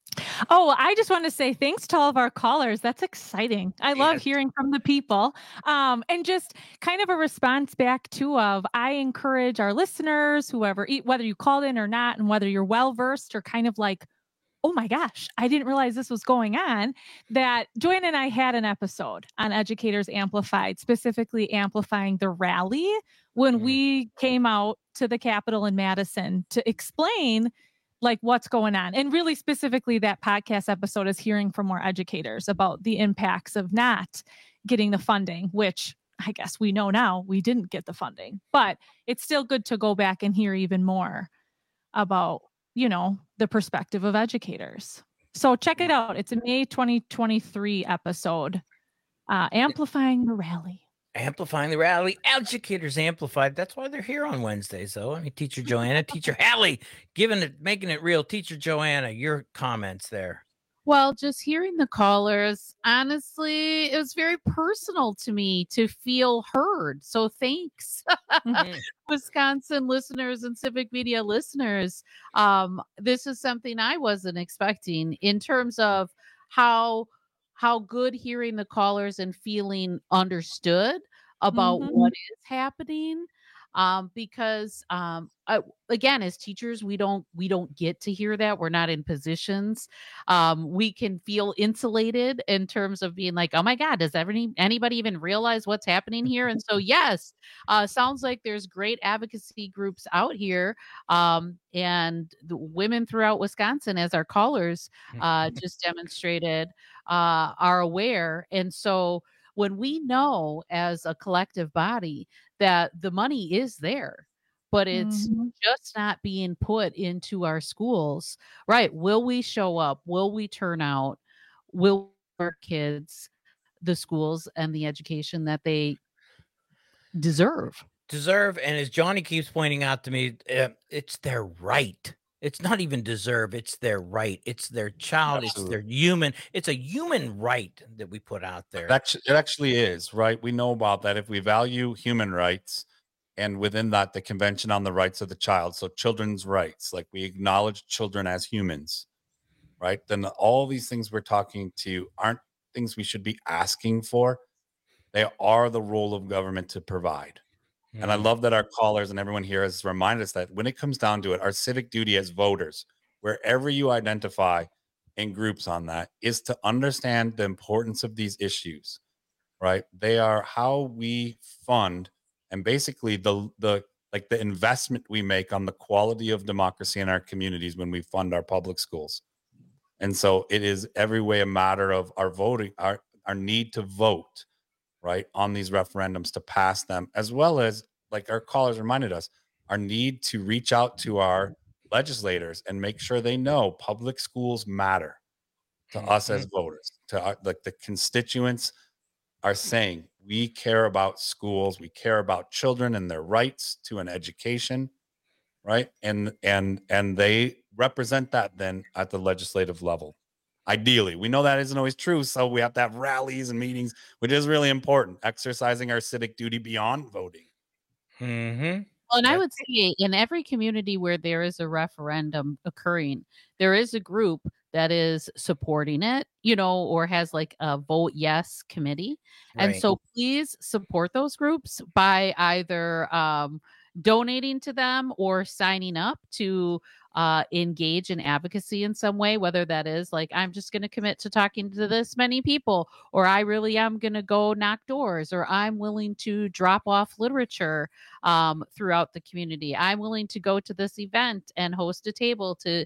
Oh, I just want to say thanks to all of our callers. That's exciting. I love Yes. hearing from the people. Um, and just kind of a response back to of I encourage our listeners, whoever, e- whether you called in or not, and whether you're well versed or kind of like, oh my gosh, I didn't realize this was going on, that Joanne and I had an episode on Educators Amplified, specifically amplifying the rally when we came out to the Capitol in Madison to explain like what's going on. And really specifically that podcast episode is hearing from more educators about the impacts of not getting the funding, which I guess we know now we didn't get the funding, but it's still good to go back and hear even more about, you know, the perspective of educators. So check it out. It's a May twenty twenty-three episode, uh, amplifying the rally. Amplifying the rally, Educators Amplified. That's why they're here on Wednesdays, though. I mean, Teacher Joanna, Teacher Hallie, giving it, making it real. Teacher Joanna, your comments there. Well, just hearing the callers, honestly, it was very personal to me to feel heard. So thanks, Mhm. Wisconsin listeners and civic media listeners. Um, this is something I wasn't expecting in terms of how how good hearing the callers and feeling understood about Mhm. what is happening. Um, because um, I, again, as teachers, we don't we don't get to hear that. We're not in positions. Um, we can feel insulated in terms of being like, oh my God, does every, anybody even realize what's happening here? And so, yes, uh, sounds like there's great advocacy groups out here, um, and the women throughout Wisconsin, as our callers uh, just demonstrated, uh, are aware. And so, when we know as a collective body that the money is there, but it's Mhm. just not being put into our schools, right? Will we show up? Will we turn out? Will our kids the schools and the education that they deserve? Deserve, and as Johnny keeps pointing out to me, uh, it's their right. It's not even deserve, it's their right. It's their child, it's Absolutely. their human. It's a human right that we put out there. It actually, it actually is, right? We know about that. If we value human rights, and within that, the Convention on the Rights of the Child, so children's rights, like we acknowledge children as humans, right? Then all these things we're talking to aren't things we should be asking for. They are the role of government to provide. And I Mm. love that our callers and everyone here has reminded us that when it comes down to it, our civic duty as voters, wherever you identify in groups on that, is to understand the importance of these issues, right? They are how we fund and basically the the like the investment we make on the quality of democracy in our communities when we fund our public schools. And so it is every way a matter of our voting, our our need to vote, right, on these referendums to pass them, as well as, like our callers reminded us, our need to reach out to our legislators and make sure they know public schools matter to us as voters, to our, like the constituents are saying, we care about schools, we care about children and their rights to an education, right? And and and they represent that then at the legislative level. Ideally, we know that isn't always true, so we have to have rallies and meetings, which is really important. Exercising our civic duty beyond voting. Mm-hmm. Well, and I would say in every community where there is a referendum occurring, there is a group that is supporting it, you know, or has like a vote yes committee. And Right. so please support those groups by either um, donating to them or signing up to uh, engage in advocacy in some way, whether that is like, I'm just going to commit to talking to this many people, or I really am going to go knock doors, or I'm willing to drop off literature um, throughout the community. I'm willing to go to this event and host a table to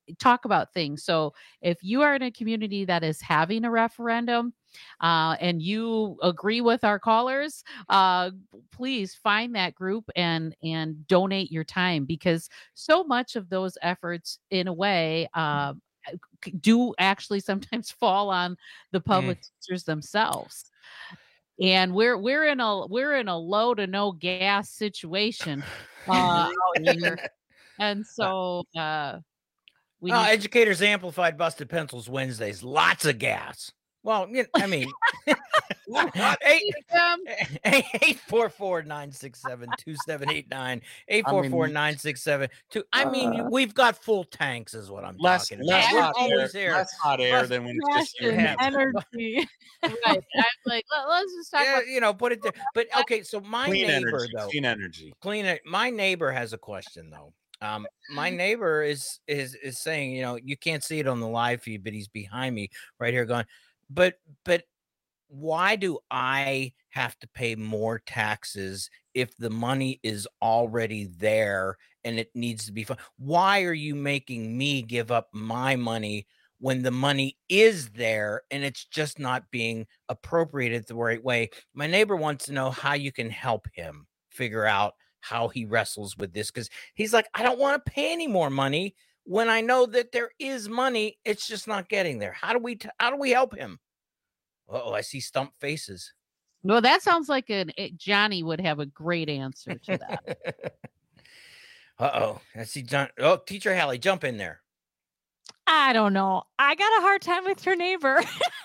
talk about things. So if you are in a community that is having a referendum, uh, and you agree with our callers, uh, please find that group and and donate your time, because so much of those efforts, in a way, uh, c- do actually sometimes fall on the public Mm. teachers themselves. And we're we're in a we're in a low to no gas situation uh, out here, and so uh, we Well, need. Educators Amplified Busted Pencils Wednesdays. Lots of gas. Well, you I mean, eight eight four four nine six seven two seven eight nine eight I four four mean, nine six seven two. I mean, you- Uh, we've got full tanks, is what I'm less talking less about. We're hot air, always here. less hot air Bust- than when it's just you passion, and me. energy. Right. I'm like, let, us just talk Yeah, about. you know, put it there. But okay, so my Clean neighbor energy, though, clean energy. clean it. My neighbor has a question though. Um, my neighbor is is is saying, you know, you can't see it on the live feed, but he's behind me right here going, but but why do I have to pay more taxes if the money is already there and it needs to be fun? Why are you making me give up my money when the money is there and it's just not being appropriated the right way? My neighbor wants to know how you can help him figure out how he wrestles with this, because he's like, I don't want to pay any more money when I know that there is money. It's just not getting there. How do we t- how do we help him? Oh, I see stump faces. Well, that sounds like an it, Johnny would have a great answer to that. Uh-oh. I see John. Oh, Teacher Hallie, jump in there. I don't know. I got a hard time with your neighbor.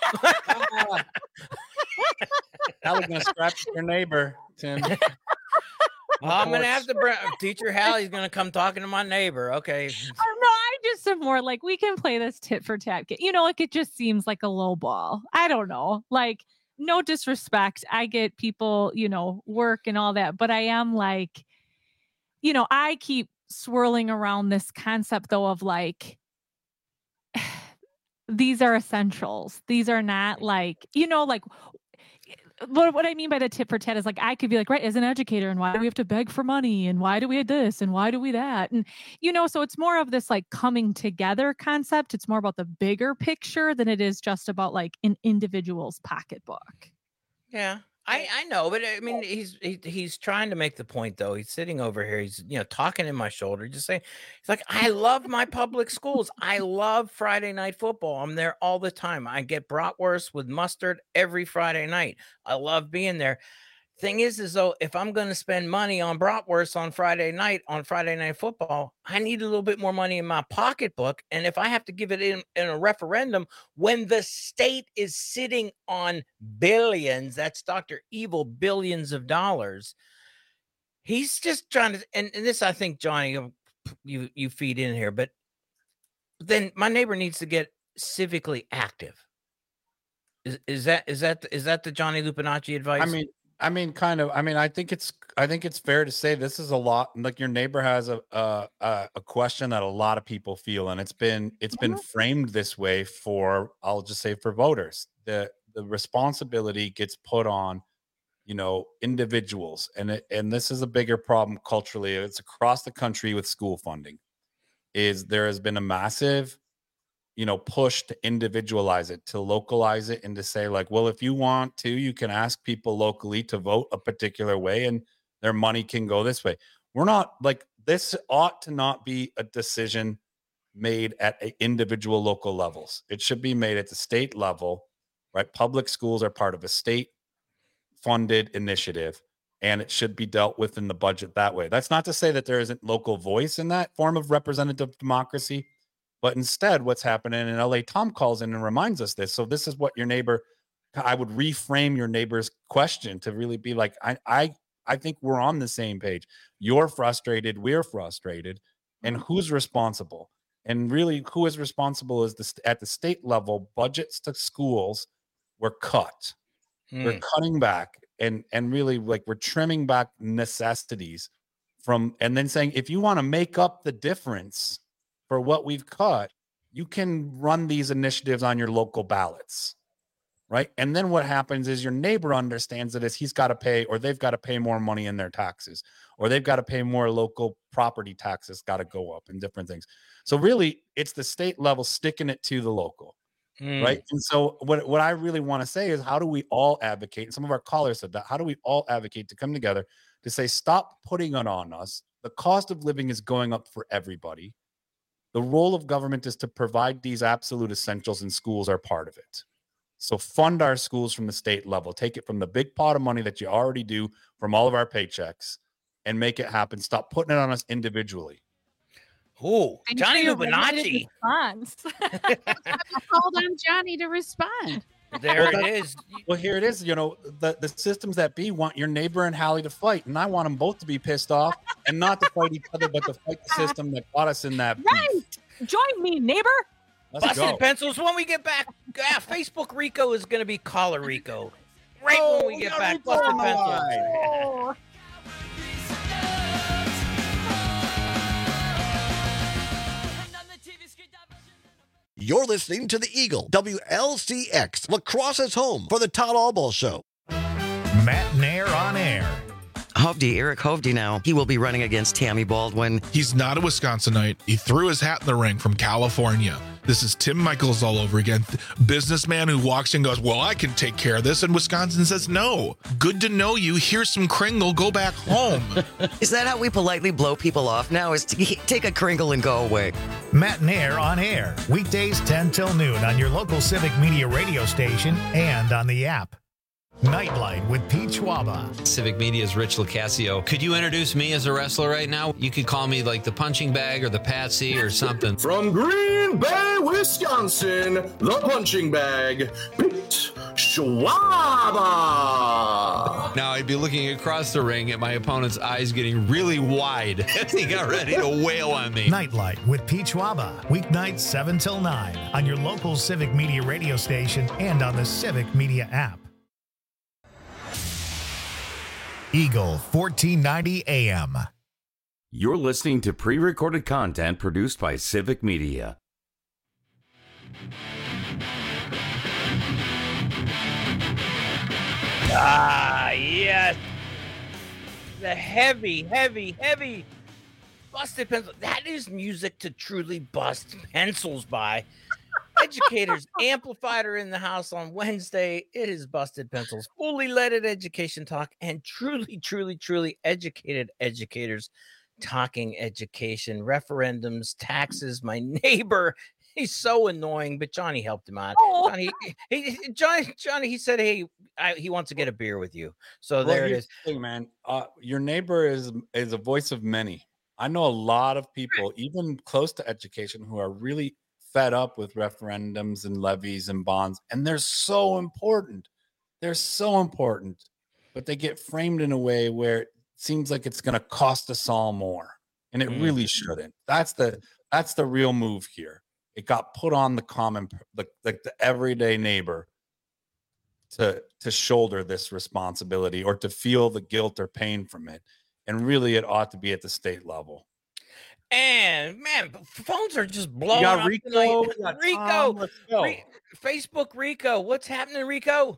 Hallie's gonna scratch your neighbor, Tim. I'm gonna have to bring Teacher Hallie's gonna come talking to my neighbor. Okay. Oh, no, I just am more like, we can play this tit for tat game. You know, like it just seems like a low ball. I don't know. Like, no disrespect. I get people, you know, work and all that, but I am like, you know, I keep swirling around this concept though of like, these are essentials. These are not like, you know, like what, what I mean by the tit for tat is like, I could be like, right, as an educator, and why do we have to beg for money? And why do we have this? And why do we that? And, you know, so it's more of this like coming together concept. It's more about the bigger picture than it is just about like an individual's pocketbook. Yeah, I I know, but I mean, he's he, he's trying to make the point though. He's sitting over here. He's you know talking in my shoulder, just saying, he's like, I love my public schools. I love Friday night football. I'm there all the time. I get bratwurst with mustard every Friday night. I love being there. Thing is, is though, if I'm going to spend money on bratwurst on Friday night on Friday night football, I need a little bit more money in my pocketbook. And if I have to give it in, in a referendum when the state is sitting on billions, that's Doctor Evil, billions of dollars. He's just trying to, and, and this, I think, Johnny, you you feed in here, but then my neighbor needs to get civically active. Is is that is that is that the Johnny Lupinacci advice? I mean. I mean, kind of. I mean, I think it's. I think it's fair to say this is a lot. Like your neighbor has a a, a question that a lot of people feel, and it's been it's been framed this way for. I'll just say for voters, the the responsibility gets put on, you know, individuals, and it, and this is a bigger problem culturally. It's across the country with school funding. Is there has been a massive, you know, push to individualize it, to localize it, and to say like, well, if you want to, you can ask people locally to vote a particular way and their money can go this way. We're not like, this ought to not be a decision made at a individual local levels. It should be made at the state level, right? Public schools are part of a state funded initiative, and it should be dealt with in the budget that way. That's not to say that there isn't local voice in that form of representative democracy. But instead, what's happening in L A, Tom calls in and reminds us this. So this is what your neighbor, I would reframe your neighbor's question to really be like, I, I, I think we're on the same page. You're frustrated. We're frustrated. And who's responsible? And really, who is responsible is the, at the state level, budgets to schools were cut. Hmm. We're cutting back and, and really like we're trimming back necessities from, and then saying, if you want to make up the difference for what we've cut, you can run these initiatives on your local ballots, right? And then what happens is your neighbor understands that as he's got to pay, or they've got to pay more money in their taxes, or they've got to pay more local property taxes, got to go up and different things. So really, it's the state level sticking it to the local, mm. right? And so what, what I really want to say is, how do we all advocate? And some of our callers said that. How do we all advocate to come together to say, stop putting it on us? The cost of living is going up for everybody. The role of government is to provide these absolute essentials, and schools are part of it. So fund our schools from the state level. Take it from the big pot of money that you already do from all of our paychecks and make it happen. Stop putting it on us individually. Oh, Johnny Ubinachi. I called on Johnny to respond. There it is. Well, here it is. You know, the, the systems that be want your neighbor and Hallie to fight, and I want them both to be pissed off and not to fight each other, but to fight the system that got us in that. Right. Beef. Join me, neighbor. Let's Busted go. Pencils. When we get back, yeah, Facebook Rico is going to be Caller Rico. Right oh, when we get back, Busted Pencils. Oh. You're listening to the Eagle, W L C X, Lacrosse's home for the Todd Albaugh Show. Matt Nair on air. Hovde, Eric Hovde now, he will be running against Tammy Baldwin. He's not a Wisconsinite. He threw his hat in the ring from California. This is Tim Michaels all over again. Businessman who walks in and goes, well, I can take care of this. And Wisconsin says, no. Good to know you. Here's some Kringle. Go back home. Is that how we politely blow people off now? Is to take a Kringle and go away? Matt Nair on air. Weekdays ten till noon on your local Civic Media radio station and on the app. Nightlight with Pete Schwaba. Civic Media's Rich Locascio. Could you introduce me as a wrestler right now? You could call me like the punching bag or the Patsy or something. From Green Bay, Wisconsin, the punching bag, Pete Schwaba. Now I'd be looking across the ring at my opponent's eyes getting really wide as he got ready to wail on me. Nightlight with Pete Schwaba. Weeknights seven till nine on your local Civic Media radio station and on the Civic Media app. Eagle fourteen ninety A M. You're listening to pre-recorded content produced by Civic Media. Ah, yes. The heavy, heavy, heavy Busted Pencils. That is music to truly bust pencils by. Educators Amplified are in the house on Wednesday. It is Busted Pencils, fully leaded education talk, and truly, truly, truly educated educators talking education, referendums, taxes. My neighbor, he's so annoying, but Johnny helped him out. Oh. Johnny, he, Johnny, Johnny, he said, hey, I, he wants to get a beer with you. So Well, there it here's is. the thing, man. Uh, your neighbor is is a voice of many. I know a lot of people, even close to education, who are really fed up with referendums and levies and bonds, and they're so important. They're so important, but they get framed in a way where it seems like it's going to cost us all more, and it Mm. really shouldn't. That's the that's the real move here. It got put on the common, the, like the everyday neighbor, to to shoulder this responsibility or to feel the guilt or pain from it, and really, it ought to be at the state level. And man, phones are just blowing got up Rico, tonight. we got Rico, Tom, let's go. Re- Facebook Rico, what's happening, Rico?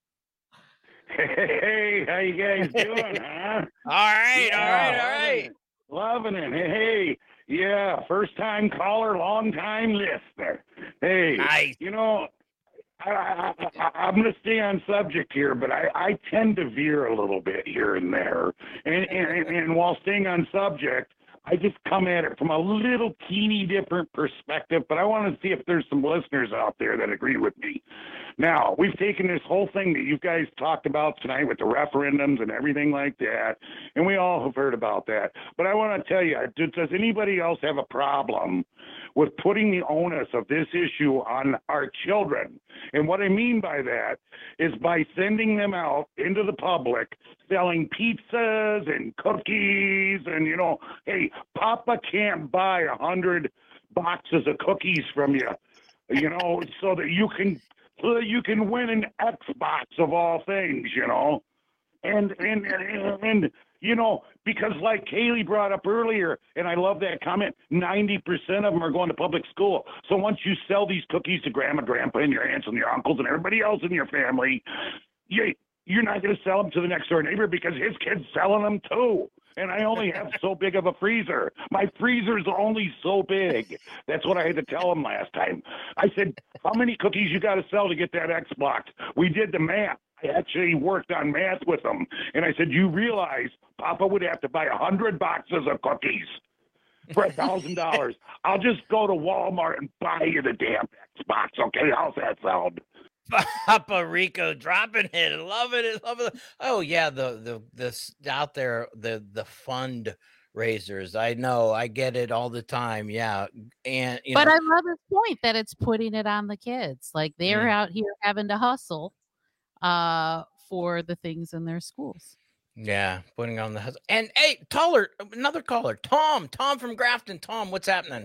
Hey, how you guys doing, huh? All right, all right, all right. Loving it. Hey, hey, yeah, first time caller, long time listener. Hey, nice. You know, I, I, I, I'm going to stay on subject here, but I, I tend to veer a little bit here and there. And, and, and while staying on subject, I just come at it from a little teeny different perspective, but I want to see if there's some listeners out there that agree with me. Now, we've taken this whole thing that you guys talked about tonight with the referendums and everything like that, and we all have heard about that. But I want to tell you, does, does anybody else have a problem with putting the onus of this issue on our children? And what I mean by that is by sending them out into the public selling pizzas and cookies and, you know, hey, Papa can't buy a hundred boxes of cookies from you, you know, so that you can so that you can win an Xbox of all things, you know. And and and, and You know, because like Kaylee brought up earlier, and I love that comment, ninety percent of them are going to public school. So once you sell these cookies to grandma, grandpa, and your aunts and your uncles and everybody else in your family, you, you're not going to sell them to the next door neighbor because his kid's selling them too. And I only have so big of a freezer. My freezer's only so big. That's what I had to tell him last time. I said, how many cookies you got to sell to get that Xbox? We did the math. I actually worked on math with them. And I said, you realize Papa would have to buy a hundred boxes of cookies for a thousand dollars. I'll just go to Walmart and buy you the damn Xbox. Okay, how's that sound? Papa Rico dropping it. Love it. Love it. Oh yeah, the the this out there, the the fund raisers. I know, I get it all the time. Yeah. And you but know, I love his point that it's putting it on the kids. Like they're Mm. out here having to hustle uh for the things in their schools. yeah, putting on the hustle. And hey, taller, another caller, Tom, Tom from Grafton. Tom, what's happening?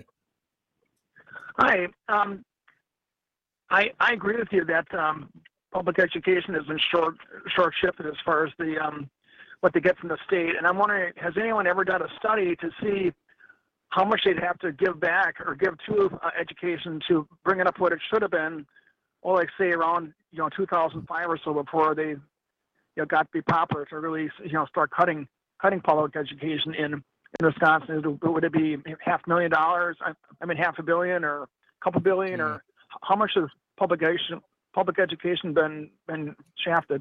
Hi. Um, I I agree with you that um, public education has been short short shifted as far as the um, what they get from the state. And I'm wondering, has anyone ever done a study to see how much they'd have to give back or give to uh, education to bring it up what it should have been? Well, like say around you know two thousand five or so, before they you know got to be popular to really you know start cutting cutting public education in in Wisconsin. Would it be half a million dollars? I, I mean, half a billion or a couple billion, or how much has public education public education been been shafted?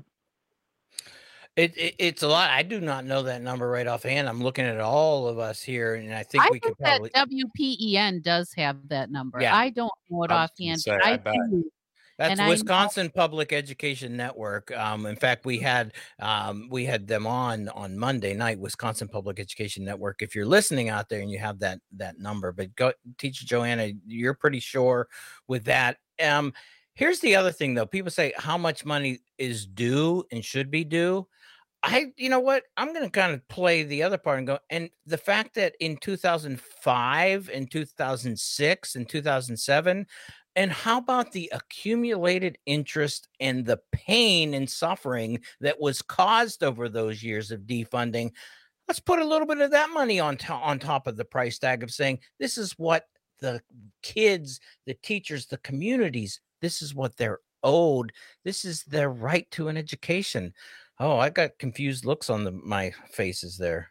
It, it it's a lot. I do not know that number right offhand. I'm looking at all of us here, and I think I we think could that probably. W P E N does have that number. Yeah. I don't know it I was offhand. gonna but say, I I bet. do. That's And I know- Wisconsin Public Education Network. Um, in fact, we had um, we had them on on Monday night. Wisconsin Public Education Network. If you're listening out there and you have that that number, but go, Teacher Joanna, you're pretty sure with that. Um, here's the other thing, though. People say how much money is due and should be due. I, you know what? I'm going to kind of play the other part and go. And the fact that in two thousand five and two thousand six and two thousand seven, and how about the accumulated interest and the pain and suffering that was caused over those years of defunding? Let's put a little bit of that money on, to- on top of the price tag of saying, this is what the kids, the teachers, the communities, this is what they're owed. This is their right to an education. Oh, I got confused looks on the, my faces there.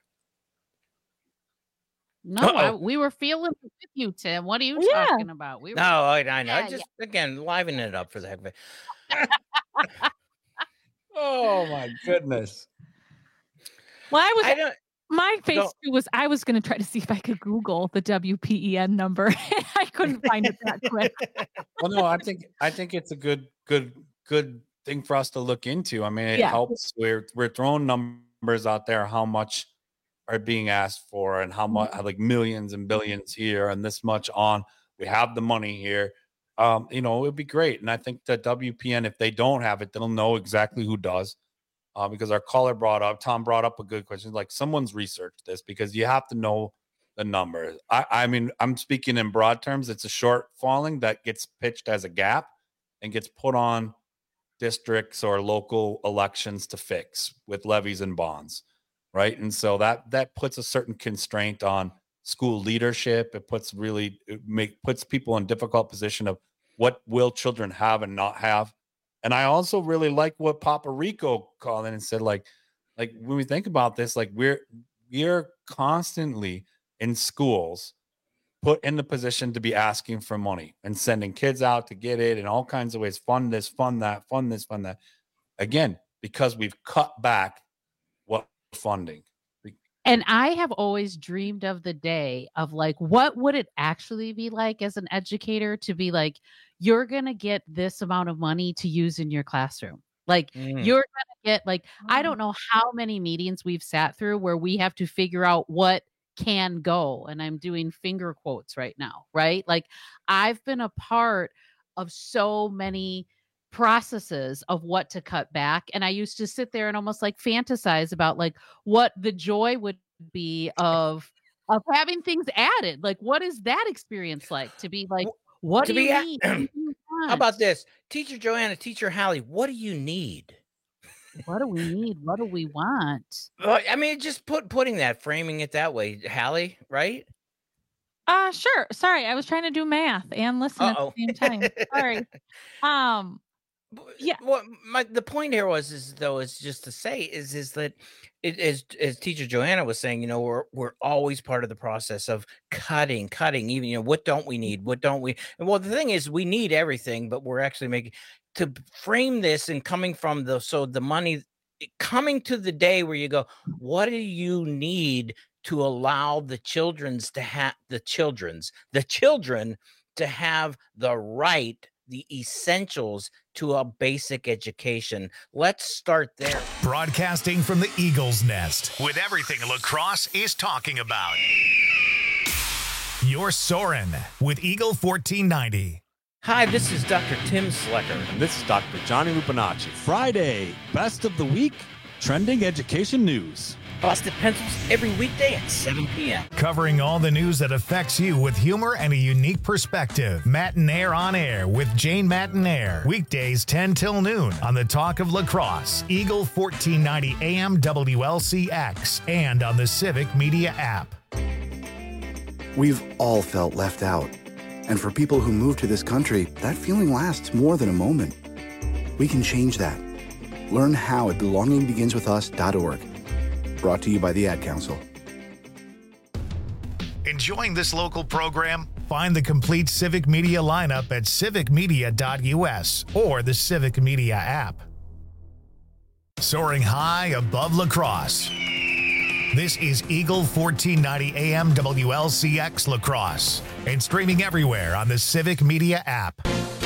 No, I, Uh-oh. we were feeling it with you, Tim. What are you Yeah. talking about? We were, No, I, I know. Yeah, Just again, liven it up for the heck of it. Oh my goodness. Well, I was I don't. my face No. too was I was going to try to see if I could Google the W P E N number. I couldn't find it that quick. Well, no, I think I think it's a good, good, good thing for us to look into. I mean, it Yeah. helps. We're we're throwing numbers out there, how much are being asked for, and how much, like millions and billions here, and this much on. We have the money here. Um, you know, it would be great. And I think that W P N, if they don't have it, they'll know exactly who does. Uh, because our caller brought up, Tom brought up a good question. Like, someone's researched this, because you have to know the numbers. I, I mean, I'm speaking in broad terms. It's a shortfalling that gets pitched as a gap and gets put on districts or local elections to fix with levies and bonds, right? And so that that puts a certain constraint on school leadership. It puts really it make puts people in difficult position of what will children have and not have. And I also really like what Papa Rico called in and said, like, like when we think about this, like we're we're constantly in schools put in the position to be asking for money and sending kids out to get it in all kinds of ways. Fund this, fund that, fund this, fund that. Again, because we've cut back what funding. And I have always dreamed of the day of like, what would it actually be like as an educator to be like, you're going to get this amount of money to use in your classroom. Like Mm. you're going to get like, I don't know how many meetings we've sat through where we have to figure out what can go. And I'm doing finger quotes right now, right? Like I've been a part of so many processes of what to cut back. And I used to sit there and almost like fantasize about like what the joy would be of of having things added. Like, what is that experience like to be like, what To do be you a- need? What do you How want? about this? Teacher Joanna, Teacher Hallie, what do you need? what do we need? What do we want? Well, I mean, just put putting that, framing it that way, Hallie, right? Uh sure. Sorry, I was trying to do math and listen Uh-oh. at the same time. Sorry. Um yeah. What my the point here was is though is just to say is is that it is as teacher Joanna was saying, you know, we're we're always part of the process of cutting, cutting, even you know, what don't we need? What don't we? And well, the thing is we need everything, but we're actually making to frame this and coming from the so the money coming to the day where you go, what do you need to allow the children's to have the children's the children to have the right, the essentials to a basic education. Let's start there. Broadcasting from the Eagle's Nest with everything lacrosse is talking about. You're Soarin' with Eagle fourteen ninety. Hi, this is Doctor Tim Slecker. And this is Doctor Johnny Lupinacci. Friday, best of the week, trending education news. Busted Pencils every weekday at seven p.m. Covering all the news that affects you with humor and a unique perspective. Matinaire on Air with Jane Matinaire. Weekdays ten till noon on the Talk of Lacrosse, Eagle fourteen ninety A M W L C X, and on the Civic Media app. We've all felt left out. And for people who move to this country, that feeling lasts more than a moment. We can change that. Learn how at belonging begins with us dot org. Brought to you by the Ad Council. Enjoying this local program? Find the complete Civic Media lineup at civic media dot U S or the Civic Media app. Soaring high above lacrosse. This is Eagle fourteen ninety A M W L C X Lacrosse and streaming everywhere on the Civic Media app.